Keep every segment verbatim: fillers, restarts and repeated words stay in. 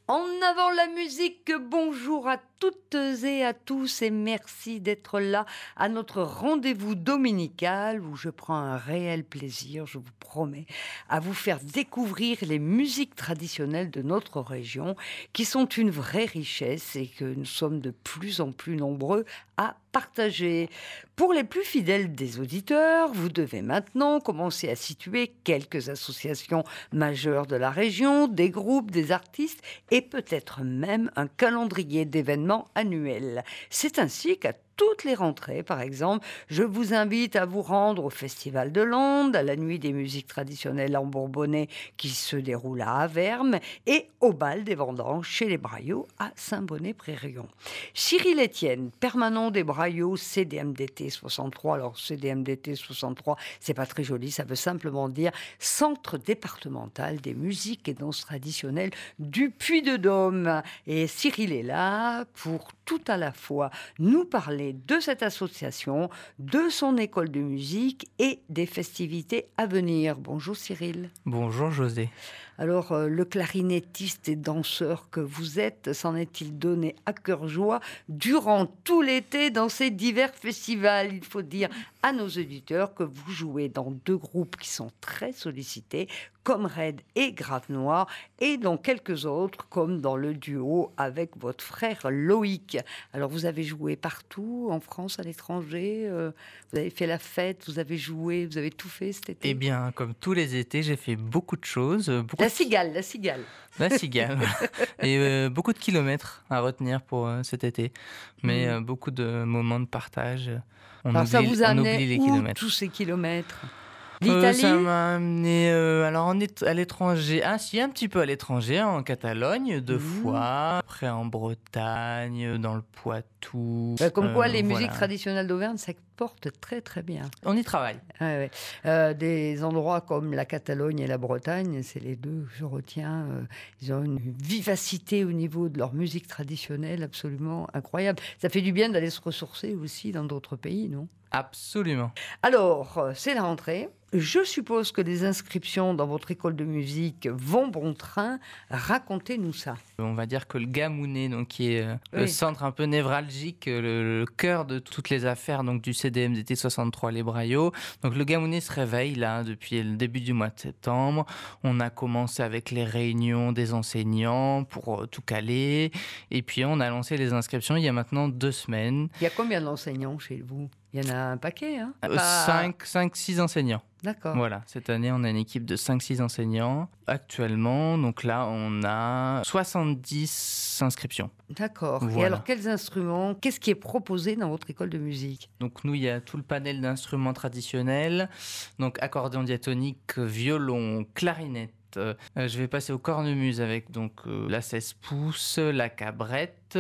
En avant la musique, bonjour à toutes et à tous et merci d'être là à notre rendez-vous dominical où je prends un réel plaisir, je vous promets, à vous faire découvrir les musiques traditionnelles de notre région qui sont une vraie richesse et que nous sommes de plus en plus nombreux à partager. Pour les plus fidèles des auditeurs, vous devez maintenant commencer à situer quelques associations majeures de la région, des groupes, des artistes et peut-être même un calendrier d'événements annuels. C'est ainsi qu'à toutes les rentrées, par exemple, je vous invite à vous rendre au Festival de Landes, à la Nuit des musiques traditionnelles en Bourbonnais qui se déroule à Avermes et au Bal des Vendanges chez les Braillots à Saint-Bonnet-Près-Rion. Cyril Etienne, permanent des Braillots C D M D T soixante-trois. Alors C D M D T soixante-trois, c'est pas très joli, ça veut simplement dire Centre départemental des musiques et danses traditionnelles du Puy-de-Dôme. Et Cyril est là pour tout à la fois nous parler de cette association, de son école de musique et des festivités à venir. Bonjour Cyril. Bonjour José. Alors, euh, le clarinettiste et danseur que vous êtes, s'en est-il donné à cœur joie durant tout l'été dans ces divers festivals? Il faut dire à nos auditeurs que vous jouez dans deux groupes qui sont très sollicités, comme Red et Grave Noir, et dans quelques autres, comme dans le duo avec votre frère Loïc. Alors, vous avez joué partout, en France, à l'étranger, euh, vous avez fait la fête, vous avez joué, vous avez tout fait cet été? Eh bien, comme tous les étés, j'ai fait beaucoup de choses. Beaucoup La de... cigale, la cigale. La cigale. Et euh, beaucoup de kilomètres à retenir pour euh, cet été. Mais Mmh. euh, beaucoup de moments de partage. On Alors, ça oublie, vous a on amené oublie les où, kilomètres. tous ces kilomètres? Euh, L'Italie? ça m'a amené euh, alors on est à l'étranger, ah si un petit peu à l'étranger, en Catalogne deux Mmh. fois, après en Bretagne, dans le Poitou. Bah, comme quoi, euh, les voilà. musiques traditionnelles d'Auvergne s'exportent très très bien. On y travaille. Ouais, ouais. Euh, des endroits comme la Catalogne et la Bretagne, c'est les deux que je retiens. euh, ils ont une vivacité au niveau de leur musique traditionnelle absolument incroyable. Ça fait du bien d'aller se ressourcer aussi dans d'autres pays, non? Absolument. Alors, euh, c'est la rentrée. Je suppose que les inscriptions dans votre école de musique vont bon train. Racontez-nous ça. On va dire que le Gamounet, donc, qui est euh, le Oui. centre un peu névralgique, euh, le, le cœur de toutes les affaires donc, du C D M D T soixante-trois Les Braillots. Donc le Gamounet se réveille là depuis le début du mois de septembre. On a commencé avec les réunions des enseignants pour euh, tout caler. Et puis on a lancé les inscriptions il y a maintenant deux semaines. Il y a combien d'enseignants chez vous? Il y en a un paquet, hein? Euh, Pas- cinq six enseignants. D'accord. Voilà, cette année, on a une équipe de cinq six enseignants. Actuellement, donc là, on a soixante-dix inscriptions. D'accord. Et Voilà. alors, quels instruments? Qu'est-ce qui est proposé dans votre école de musique? Donc nous, il y a tout le panel d'instruments traditionnels, donc accordéon diatonique, violon, clarinette. Euh, je vais passer au cornemuse avec donc euh, la seize pouces, la cabrette,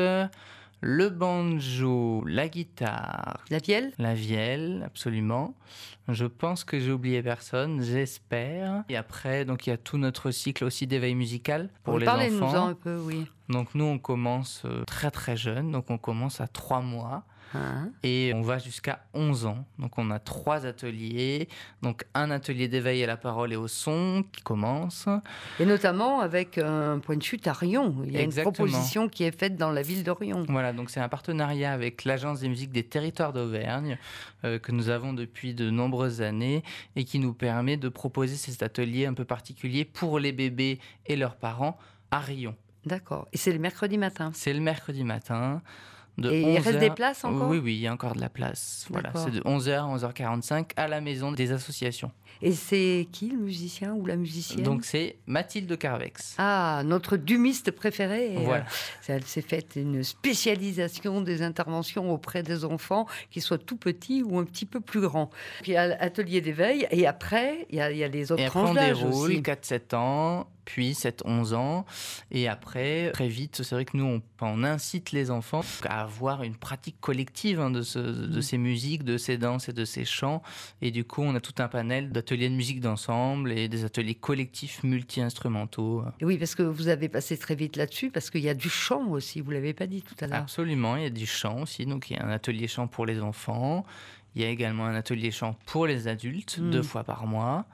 le banjo, la guitare, La vielle? la vielle, absolument. Je pense que j'ai oublié personne, j'espère. Et après, donc il y a tout notre cycle aussi d'éveil musical pour les Parlez-nous-en enfants. un peu, oui. Donc nous, on commence euh, très très jeune, donc on commence à trois mois. Hein? Et on va jusqu'à onze ans. Donc on a trois ateliers. Donc un atelier d'éveil à la parole et au son qui commence. Et notamment avec un point de chute à Rion. Il y a Exactement. une proposition qui est faite dans la ville de Rion. Voilà, donc c'est un partenariat avec l'Agence des musiques des territoires d'Auvergne euh, que nous avons depuis de nombreuses années et qui nous permet de proposer ces ateliers un peu particuliers pour les bébés et leurs parents à Rion. D'accord. Et c'est le mercredi matin. C'est le mercredi matin. De Et il reste onze heures des places encore? Oui, oui, il y a encore de la place. Voilà, D'accord. c'est de onze heures à onze heures quarante-cinq à la maison des associations. Et c'est qui le musicien ou la musicienne? Donc c'est Mathilde Carvex. Ah, notre dumiste préféré. Et, Voilà. euh, elle s'est faite une spécialisation des interventions auprès des enfants, qu'ils soient tout petits ou un petit peu plus grands. Puis il y a l'atelier d'éveil, et après, il y a, il y a les autres Et après on tranches d'âge déroule aussi. quatre sept ans, puis sept onze ans. Et après, très vite, c'est vrai que nous, on, on incite les enfants à avoir une pratique collective hein, de, ce, de Mm. ces musiques, de ces danses et de ces chants. Et du coup, on a tout un panel d'ateliers de musique d'ensemble et des ateliers collectifs multi-instrumentaux. Et oui, parce que vous avez passé très vite là-dessus, parce qu'il y a du chant aussi, vous ne l'avez pas dit tout à l'heure. Absolument, il y a du chant aussi. Donc il y a un atelier chant pour les enfants. Il y a également un atelier chant pour les adultes, Mm. deux fois par mois.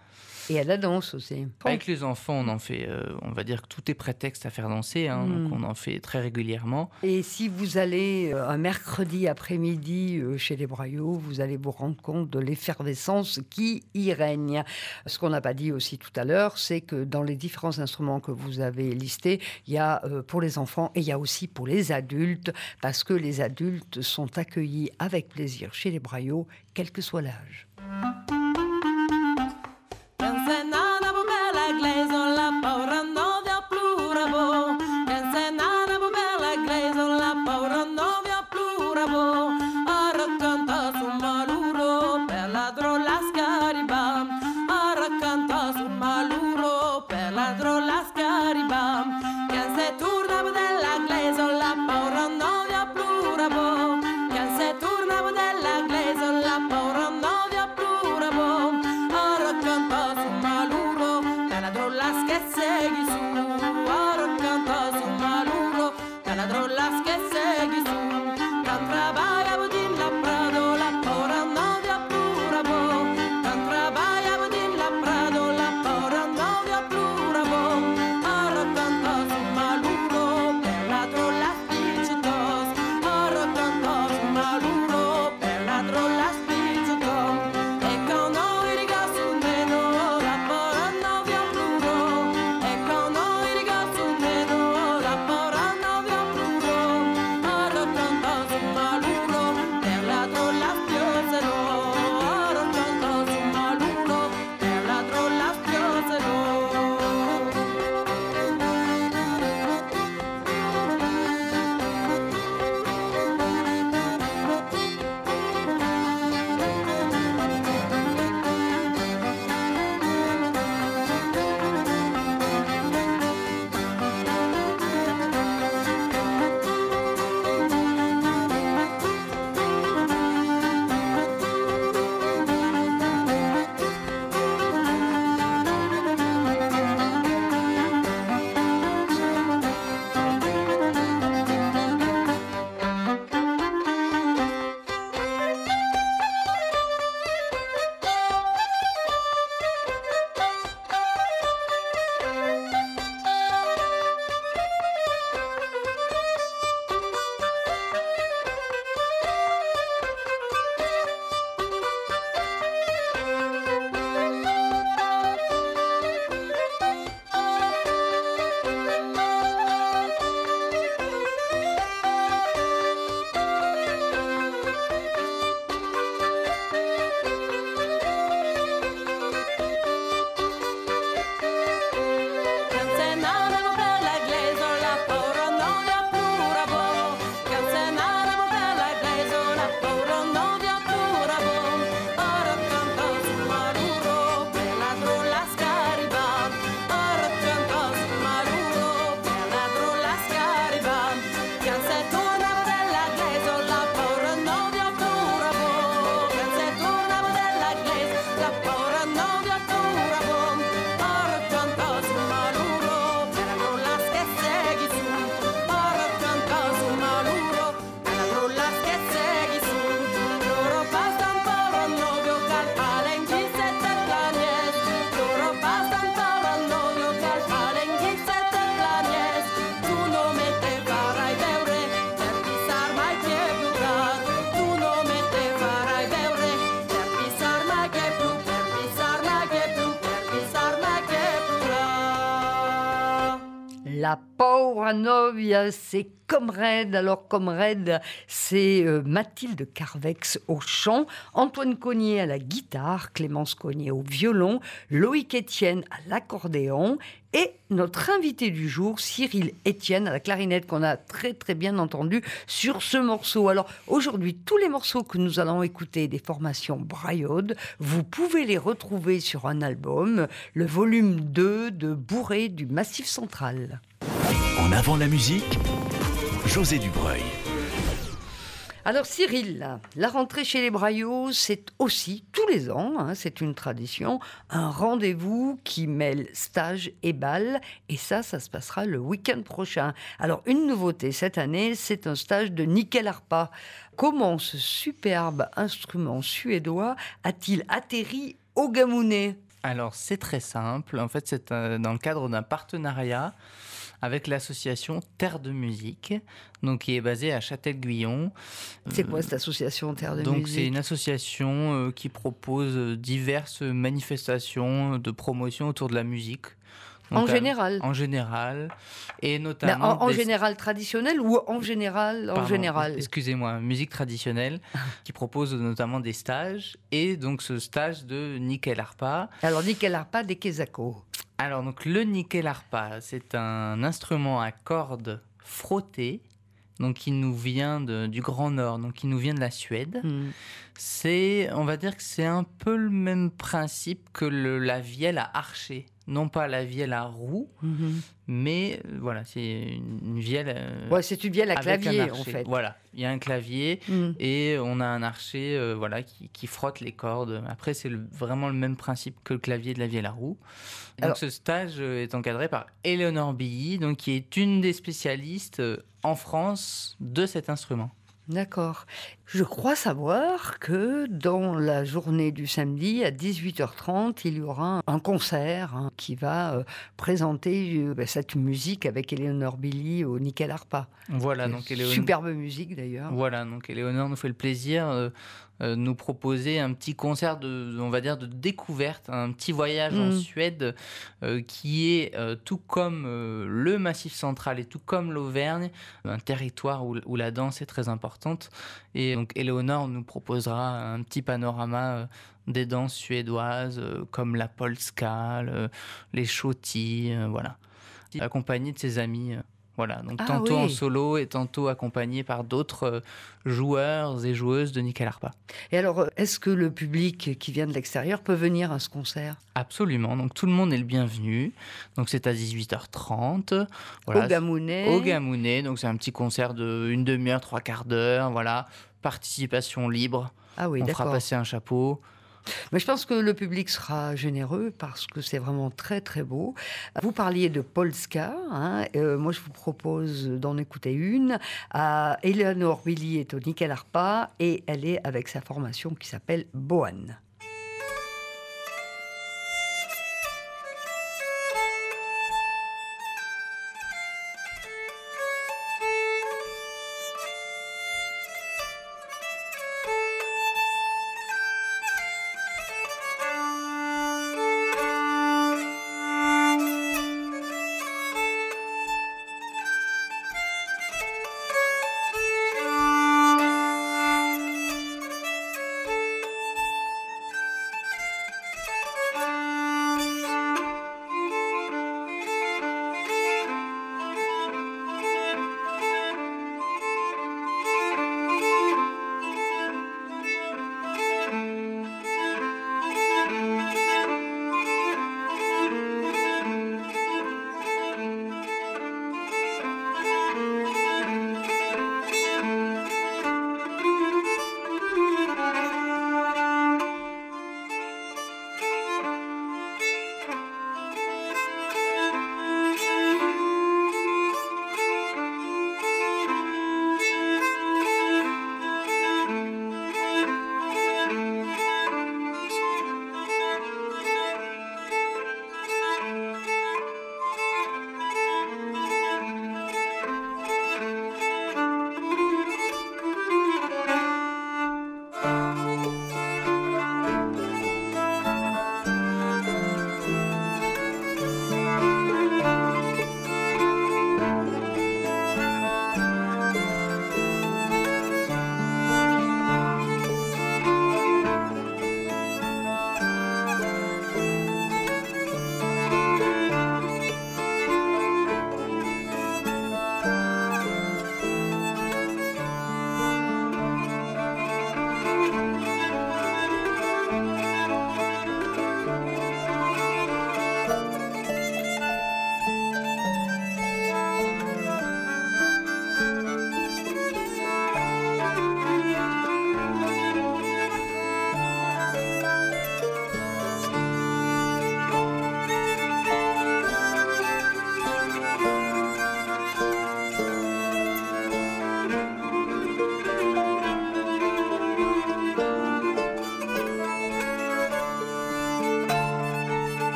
Et à la danse aussi. Avec les enfants, on en fait, euh, on va dire que tout est prétexte à faire danser, hein, mmh. donc on en fait très régulièrement. Et si vous allez euh, un mercredi après-midi euh, chez les Braillots, vous allez vous rendre compte de l'effervescence qui y règne. Ce qu'on n'a pas dit aussi tout à l'heure, c'est que dans les différents instruments que vous avez listés, il y a euh, pour les enfants et il y a aussi pour les adultes, parce que les adultes sont accueillis avec plaisir chez les Braillots, quel que soit l'âge. La Paura Novia, c'est Comrade. Alors Comrade, c'est euh, Mathilde Carvex au chant, Antoine Cognier à la guitare, Clémence Cognier au violon, Loïc Etienne à l'accordéon et notre invité du jour, Cyril Etienne à la clarinette, qu'on a très très bien entendu sur ce morceau. Alors aujourd'hui, tous les morceaux que nous allons écouter des formations Braillaude, vous pouvez les retrouver sur un album, le volume deux de Bourré du Massif Central. En avant la musique, José Dubreuil. Alors Cyril, la rentrée chez les Braillots, c'est aussi, tous les ans, hein, c'est une tradition, un rendez-vous qui mêle stage et bal. Et ça, ça se passera le week-end prochain. Alors une nouveauté cette année, c'est un stage de Nickel Harpa. Comment ce superbe instrument suédois a-t-il atterri au Gamounet ? Alors, c'est très simple. En fait, c'est euh, dans le cadre d'un partenariat avec l'association Terre de Musique, donc qui est basée à Châtel-Guyon. C'est quoi cette association Terre de Donc, Musique? c'est une association euh, qui propose euh, diverses manifestations de promotion autour de la musique. Donc, En euh, général? En général, et Ben, notamment... en, en des- général traditionnel ou en général en Pardon, général? excusez-moi, musique traditionnelle, qui propose notamment des stages, et donc ce stage de Nickel Harpa. Alors, Nickel Harpa des Kesako. Alors, donc, le nickel harpa, c'est un instrument à cordes frottées, donc qui nous vient de- du Grand Nord, donc qui nous vient de la Suède. Hmm. C'est, on va dire que c'est un peu le même principe que le- la vielle à archer. Non pas la vielle à roue, Mhm. mais euh, voilà, c'est une, une vielle euh, Ouais, c'est une vielle à avec clavier, un en archet. fait. Voilà, il y a un clavier. Hmm. Et on a un archer euh, voilà, qui, qui frotte les cordes. Après, c'est le- vraiment le même principe que le clavier de la vielle à roue. Et donc, Alors- ce stage euh, est encadré par Éléonore Billy, donc, qui est une des spécialistes euh, en France de cet instrument. D'accord. Je crois savoir que dans la journée du samedi, à dix-huit heures trente, il y aura un concert hein, qui va euh, présenter euh, ben, cette musique avec Eleanor Billy au Nickel Harpa. Voilà, donc Éléonore, Superbe musique d'ailleurs. voilà, donc Éléonore nous fait le plaisir euh, euh, de nous proposer un petit concert de, on va dire, de découverte, un petit voyage en Mm. Suède euh, qui est, euh, tout comme euh, le Massif central et tout comme l'Auvergne, un territoire où, où la danse est très importante. Et donc Éléonore nous proposera un petit panorama euh, des danses suédoises euh, comme la polska, le- les shoti, euh, voilà. Accompagné de ses amis. euh, Voilà, donc Ah tantôt en oui. solo et tantôt accompagné par d'autres euh, joueurs et joueuses de Nickel Harpa. Et alors, euh, est-ce que le public qui vient de l'extérieur peut venir à ce concert? Absolument, donc tout le monde est le bienvenu. Donc c'est à dix-huit heures trente. Voilà, Au Gamounet. Au Gamounet, donc c'est un petit concert de une demi-heure, trois quarts d'heure, voilà. Participation libre, Ah oui, on fera d'accord. passer un chapeau. Mais je pense que le public sera généreux parce que c'est vraiment très très beau. Vous parliez de polska, hein, euh, moi je vous propose d'en écouter une. Euh, Eleanor Billy est au Nickel Harpa et elle est avec sa formation qui s'appelle Boan.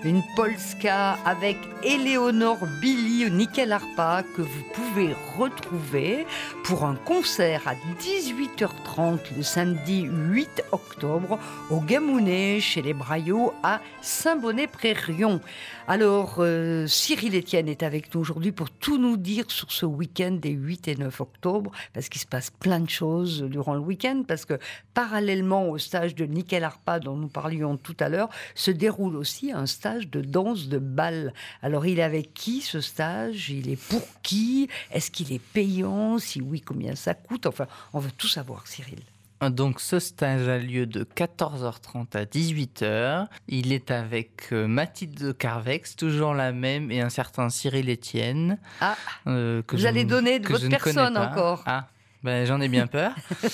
une polska avec Éléonore Billy au nickel harpa que vous pouvez retrouver pour un concert à dix-huit heures trente le samedi huit octobre au Gamounet chez les Braillots à Saint-Bonnet-Près-Rion. Alors, euh, Cyril Etienne est avec nous aujourd'hui pour tout nous dire sur ce week-end des huit et neuf octobre, parce qu'il se passe plein de choses durant le week-end, parce que parallèlement au stage de nickel harpa dont nous parlions tout à l'heure, se déroule aussi un stage de danse de bal. Alors, il est avec qui ce stage ? Il est pour qui ? Est-ce qu'il est payant ? Si oui, combien ça coûte ? Enfin, on veut tout savoir, Cyril. Donc ce stage a lieu de quatorze heures trente à dix-huit heures. Il est avec euh, Mathilde Carvex, toujours la même, et un certain Cyril Etienne. Ah, euh, que vous je, allez donner de que votre personne encore. Ah, ben, j'en ai bien peur.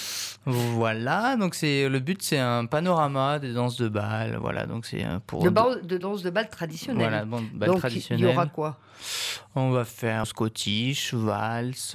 Voilà, donc c'est, le but c'est un panorama des danses de bal. Voilà, donc c'est pour... De, bal, de danse de bal traditionnelle. Voilà, bon, bal donc traditionnel. Il y aura quoi ? On va faire Scottish, valse,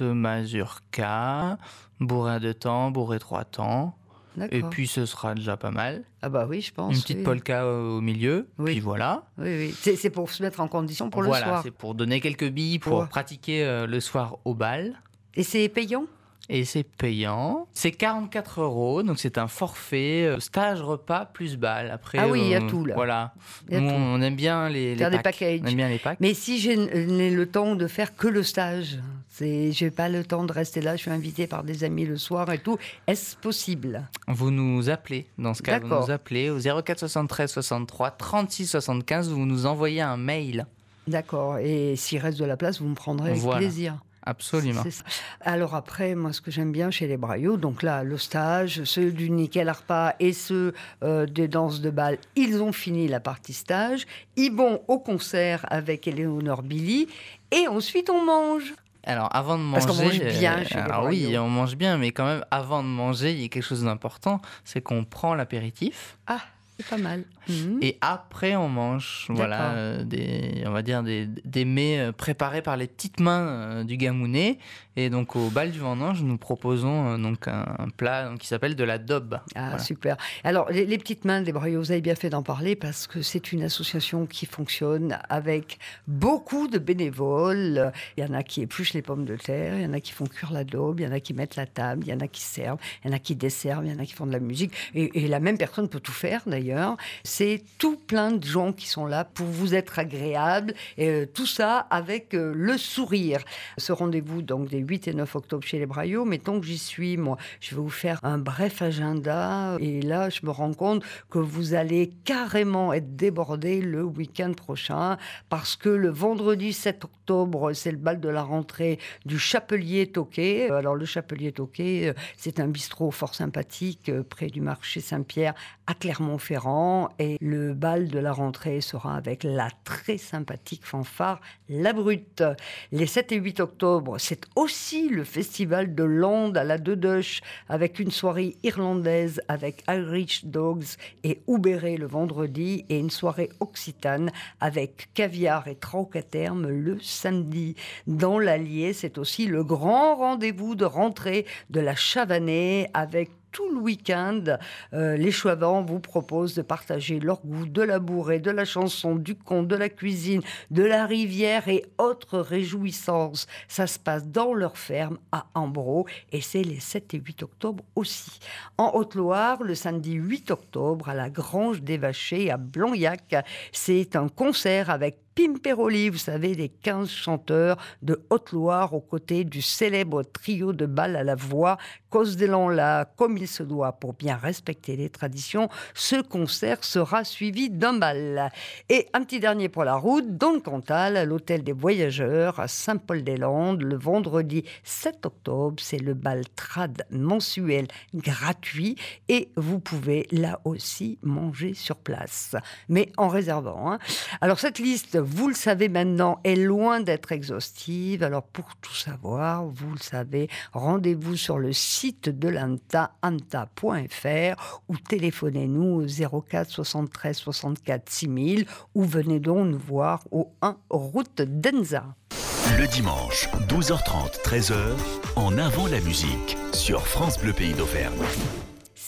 mazurka, bourré de temps, bourré trois temps. D'accord. Et puis ce sera déjà pas mal. Ah bah oui, je pense. Une petite oui. polka au milieu, oui. Puis voilà. Oui, oui. C'est, c'est pour se mettre en condition pour voilà, le soir. C'est pour donner quelques billes pour pour... pratiquer euh, le soir au bal. Et c'est payant ? Et c'est payant. C'est quarante-quatre euros, donc c'est un forfait euh, stage repas plus bal. Après, ah oui, il y a euh, tout là. Voilà. Nous, on aime bien les, les faire packs. des packages. On aime bien les packs. Mais si j'ai le temps de faire que le stage, c'est, j'ai pas le temps de rester là. Je suis invitée par des amis le soir et tout. Est-ce possible ? Vous nous appelez. Dans ce cas, D'accord. vous nous appelez au zéro quatre soixante-treize soixante-trois trente-six soixante-quinze. Vous nous envoyez un mail. D'accord. Et s'il reste de la place, vous me prendrez avec voilà. plaisir. Absolument. C'est ça. Alors après, moi, ce que j'aime bien chez les Braillots, donc là, le stage, ceux du nickel harpa et ceux euh, des danses de bal, ils ont fini la partie stage. Ils vont au concert avec Éléonore Billy et ensuite on mange. Alors, avant de manger... Parce qu'on mange bien chez les alors Braillots. oui, on mange bien, mais quand même, avant de manger, il y a quelque chose d'important, c'est qu'on prend l'apéritif. Ah, c'est pas mal. Mmh. Et après, on mange, voilà, euh, des, on va dire des, des mets euh, préparés par les petites mains euh, du Gamounet. Et donc, au bal du Vendange, nous proposons euh, donc un, un plat donc, qui s'appelle de la daube. Ah, voilà. Super. Alors, les, les petites mains des Braillots, vous avez bien fait d'en parler parce que c'est une association qui fonctionne avec beaucoup de bénévoles. Il y en a qui épluchent les pommes de terre, il y en a qui font cuire la daube, il y en a qui mettent la table, il y en a qui servent, il y en a qui desservent, il y en a qui font de la musique. Et, et la même personne peut tout faire, d'ailleurs. C'est tout plein de gens qui sont là pour vous être agréables. Et euh, tout ça avec euh, le sourire. Ce rendez-vous, donc, des huit et neuf octobre chez les Braillots, mettons que j'y suis, moi, je vais vous faire un bref agenda. Et là, je me rends compte que vous allez carrément être débordés le week-end prochain parce que le vendredi sept octobre, c'est le bal de la rentrée du Chapelier Toquet. Alors, le Chapelier Toquet, c'est un bistrot fort sympathique près du marché Saint-Pierre à Clermont-Ferrand. Et le bal de la rentrée sera avec la très sympathique fanfare La Brute. Les sept et huit octobre, c'est aussi le festival de Lande à la Deudeuche avec une soirée irlandaise avec Irish Dogs et Oubéré le vendredi et une soirée occitane avec caviar et trauque à terme le samedi. Dans l'Allier, c'est aussi le grand rendez-vous de rentrée de la Chavanais avec tout le week-end, euh, les Chouavans vous proposent de partager leur goût de la bourrée, de la chanson, du conte, de la cuisine, de la rivière et autres réjouissances. Ça se passe dans leur ferme à Ambro et c'est les sept et huit octobre aussi. En Haute-Loire, le samedi huit octobre à la Grange des Vachers à Blonyac, c'est un concert avec Pimperoli, vous savez, les quinze chanteurs de Haute-Loire aux côtés du célèbre trio de bal à la voix, Cause des là, comme il se doit pour bien respecter les traditions. Ce concert sera suivi d'un bal. Et un petit dernier pour la route, dans le Cantal, à l'hôtel des Voyageurs à Saint-Paul-des-Landes, le vendredi sept octobre, c'est le bal trad mensuel gratuit et vous pouvez là aussi manger sur place, mais en réservant. Hein. Alors cette liste, vous le savez maintenant, est loin d'être exhaustive. Alors pour tout savoir, vous le savez, rendez-vous sur le site de l'A N T A, anta point f r, ou téléphonez-nous au zéro quatre soixante-treize soixante-quatre six mille ou venez donc nous voir au un route d'Enza. Le dimanche, douze heures trente, treize heures, en avant la musique sur France Bleu Pays d'Auvergne.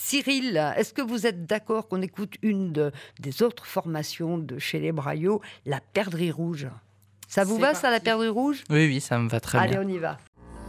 Cyril, est-ce que vous êtes d'accord qu'on écoute une de, des autres formations de chez les Braillots, la Perdrix Rouge? Ça vous C'est va, parti. ça, la Perdrix Rouge? Oui, oui, ça me va très Allez, bien. on y va.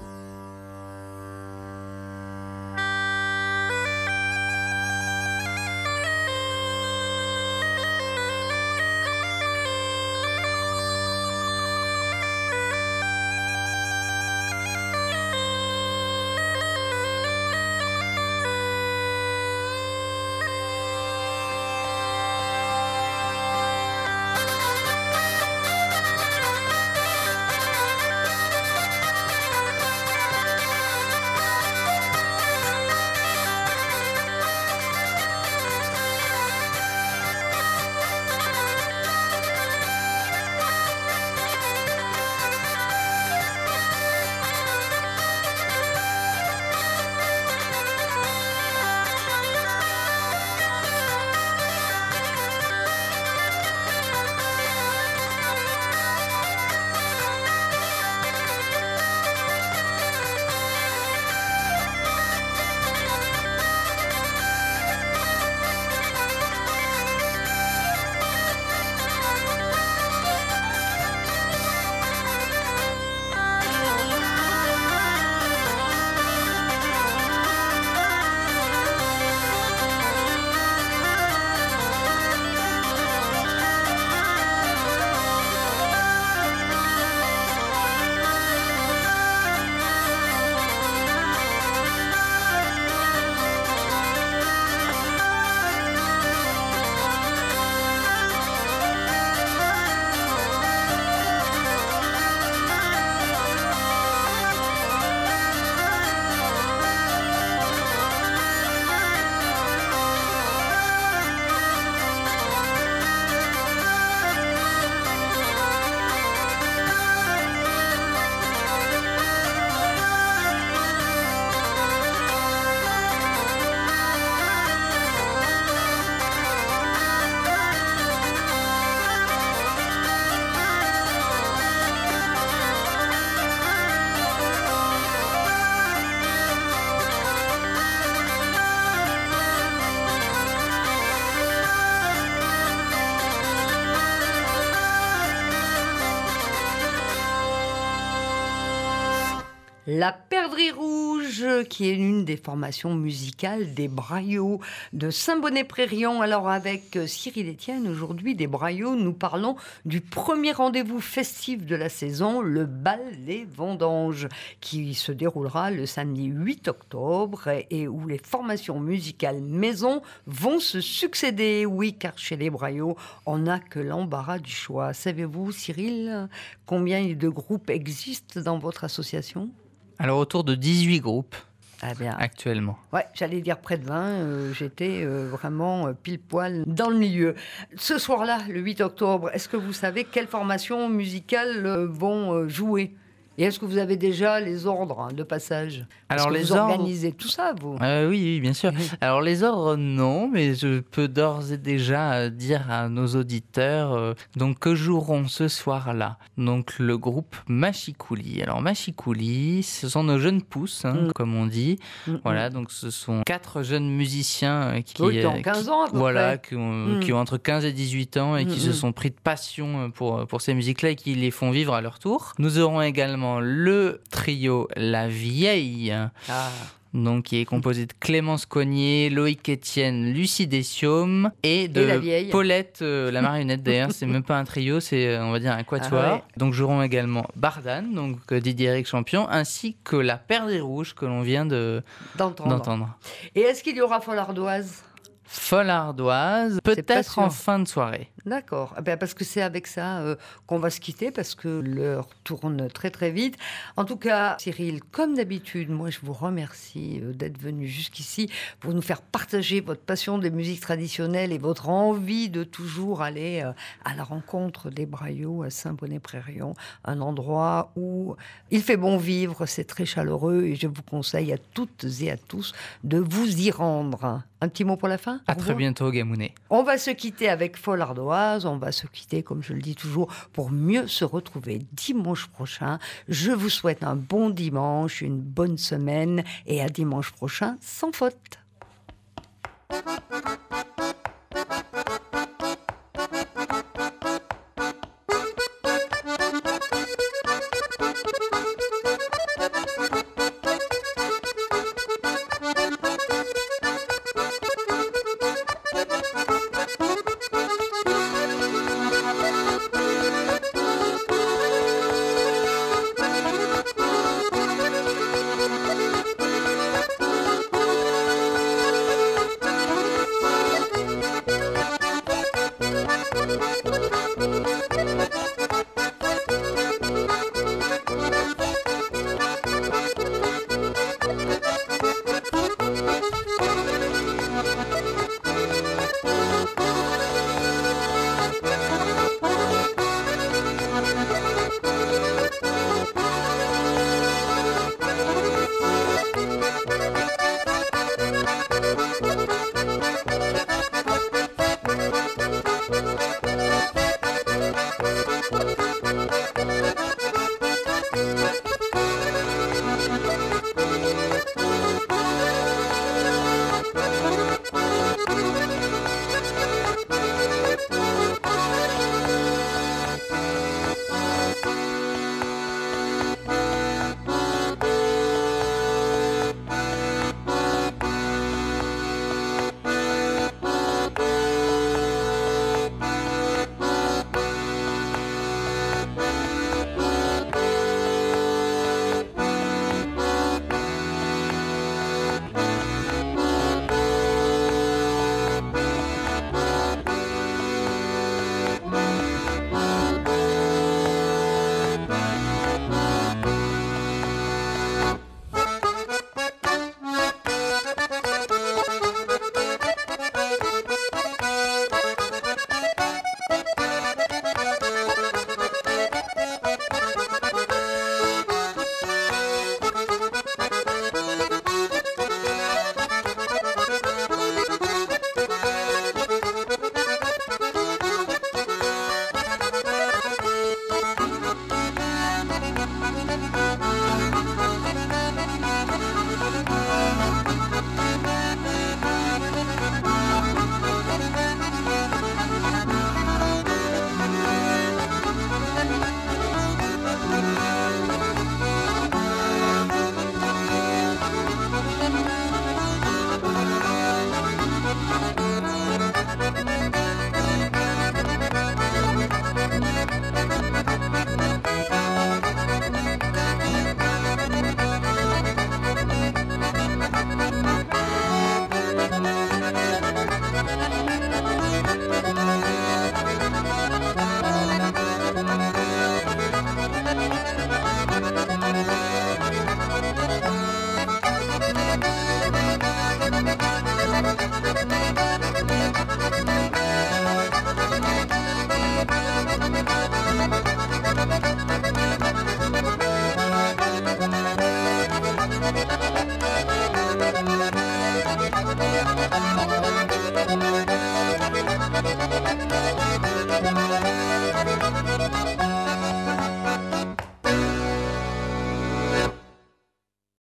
La Perdrix Rouge, qui est l'une des formations musicales des Braillots de Saint-Bonnet-Prérion. Alors avec Cyril Etienne, aujourd'hui des Braillots, nous parlons du premier rendez-vous festif de la saison, le bal des vendanges, qui se déroulera le samedi huit octobre et où les formations musicales maison vont se succéder. Oui, car chez les Braillots, on n'a que l'embarras du choix. Savez-vous, Cyril, combien de groupes existent dans votre association ? Alors autour de dix-huit groupes ah bien. actuellement. Ouais, j'allais dire près de vingt, euh, j'étais euh, vraiment euh, pile poil dans le milieu. Ce soir-là, le huit octobre, est-ce que vous savez quelles formations musicales euh, vont euh, jouer ? Et est-ce que vous avez déjà les ordres hein, de passage ? Alors est-ce que les vous ordres... organisez tout ça, vous ? euh, oui, oui, bien sûr. Alors les ordres, non, mais je peux d'ores et déjà euh, dire à nos auditeurs euh, donc que joueront ce soir-là. Donc le groupe Machicoulis. Alors Machicoulis, ce sont nos jeunes pousses, hein, mm. comme on dit. Mm-hmm. Voilà, donc ce sont quatre jeunes musiciens euh, qui, oui, qui ont quinze ans à peu voilà, près. Qui ont, mm. qui ont entre quinze et dix-huit ans et mm-hmm. qui se sont pris de passion pour, pour ces musiques-là et qui les font vivre à leur tour. Nous aurons également le trio La Vieille, ah. donc, qui est composé de Clémence Cognier, Loïc Etienne, Lucie Dessiaume et de et la Paulette, euh, la marionnette d'ailleurs. C'est même pas un trio, c'est on va dire un quatuor. Ah ouais. Donc joueront également Bardane, donc Didier-Éric Champion, ainsi que la Perdrix Rouge que l'on vient de, d'entendre. d'entendre. Et est-ce qu'il y aura Folle-Ardoise ? Folle-Ardoise, peut-être en fin de soirée. D'accord, eh bien, parce que c'est avec ça euh, qu'on va se quitter, parce que l'heure tourne très très vite. En tout cas, Cyril, comme d'habitude, moi je vous remercie euh, d'être venu jusqu'ici pour nous faire partager votre passion des musiques traditionnelles et votre envie de toujours aller euh, à la rencontre des Braillots à Saint-Bonnet-Prérion, un endroit où il fait bon vivre, c'est très chaleureux et je vous conseille à toutes et à tous de vous y rendre. Un petit mot pour la fin ? À très bientôt, Gamounet. On va se quitter avec Folle-Ardoise. On va se quitter, comme je le dis toujours, pour mieux se retrouver dimanche prochain. Je vous souhaite un bon dimanche, une bonne semaine et à dimanche prochain sans faute.